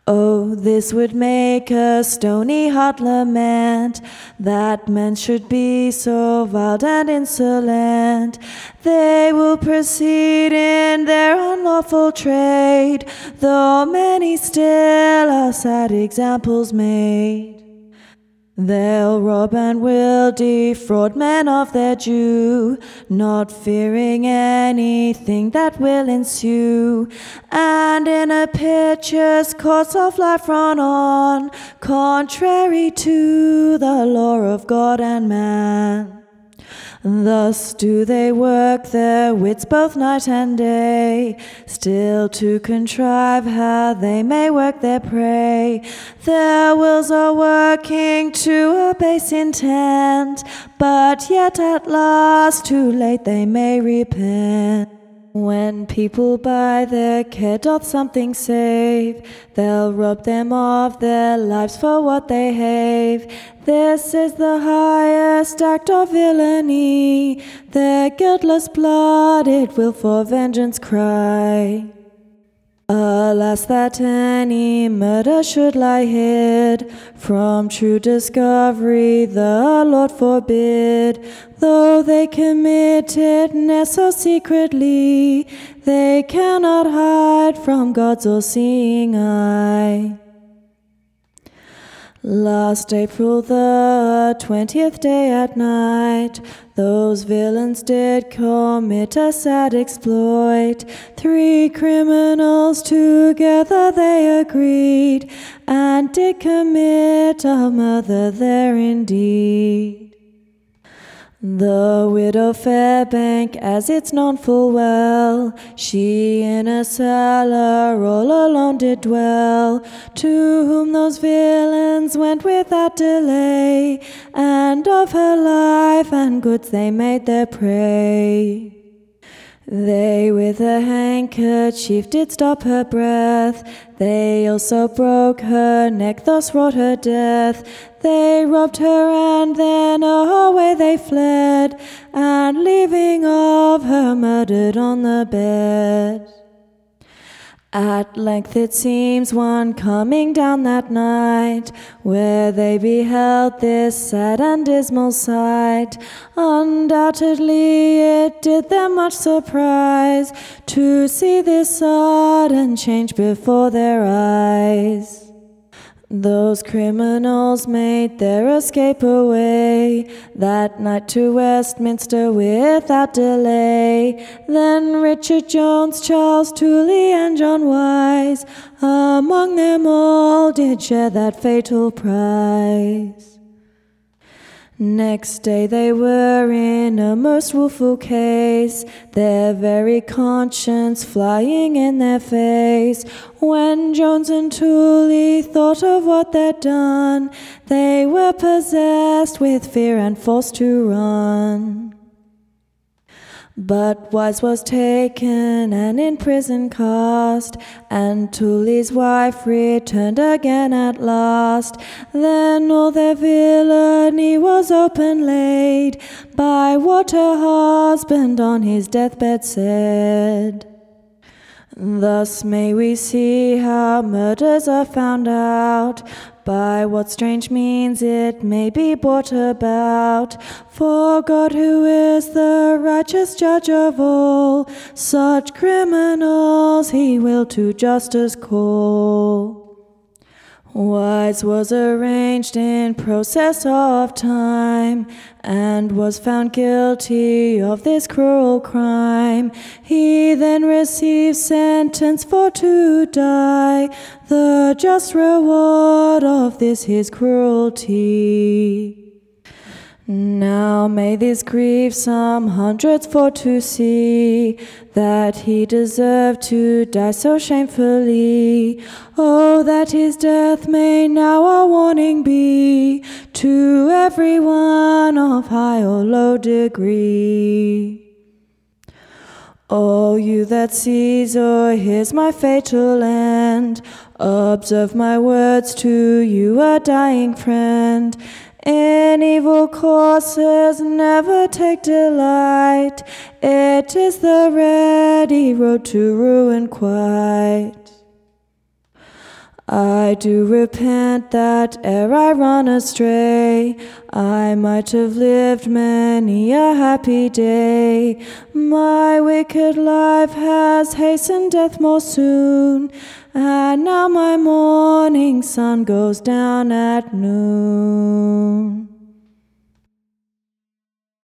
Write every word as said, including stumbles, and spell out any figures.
Oh, this would make a stony heart lament, that men should be so wild and insolent. They will proceed in their unlawful trade, though many still are sad examples made. They'll rob and will defraud men of their due, not fearing anything that will ensue, and in a piteous course of life run on, contrary to the law of God and man. Thus do they work their wits both night and day, still to contrive how they may work their prey. Their wills are working to a base intent, but yet at last too late they may repent. When people by their care doth something save, they'll rob them of their lives for what they have. This is the highest act of villainy, their guiltless blood it will for vengeance cry. Alas, that any murder should lie hid from true discovery, the Lord forbid. Though they commit it ne'er so secretly, they cannot hide from God's all-seeing eye. Last April the twentieth day at night, those villains did commit a sad exploit. Three criminals together they agreed, and did commit a murder there indeed. The widow Fairbank, as it's known full well, she in a cellar all alone did dwell, to whom those villains went without delay, and of her life and goods they made their prey. They with a handkerchief did stop her breath, they also broke her neck, thus wrought her death. They robbed her and then away they fled, and leaving of her murdered on the bed. At length it seems one coming down that night, where they beheld this sad and dismal sight. Undoubtedly it did them much surprise, to see this sudden change before their eyes. Those criminals made their escape away that night to Westminster without delay. Then Richard Jones, Charles Tooley, and John Wise, among them all did share that fatal prize. Next day they were in a most woeful case, their very conscience flying in their face. When Jones and Tooley thought of what they'd done, they were possessed with fear and forced to run. But Wise was taken and in prison cast, and Tooley's wife returned again at last. Then all their villainy was open laid, by what her husband on his deathbed said. Thus may we see how murders are found out, by what strange means it may be brought about. For God, who is the righteous judge of all, such criminals he will to justice call. Wise was arraigned in process of time, and was found guilty of this cruel crime. He then received sentence for to die, the just reward of this his cruelty. Now may this grieve some hundreds for to see, that he deserved to die so shamefully. Oh, that his death may now a warning be, to every one of high or low degree. O you that sees or hears my fatal end, observe my words to you, a dying friend. In evil courses never take delight, it is the ready road to ruin quite. I do repent that ere I run astray, I might have lived many a happy day. My wicked life has hastened death more soon, and now my morning sun goes down at noon.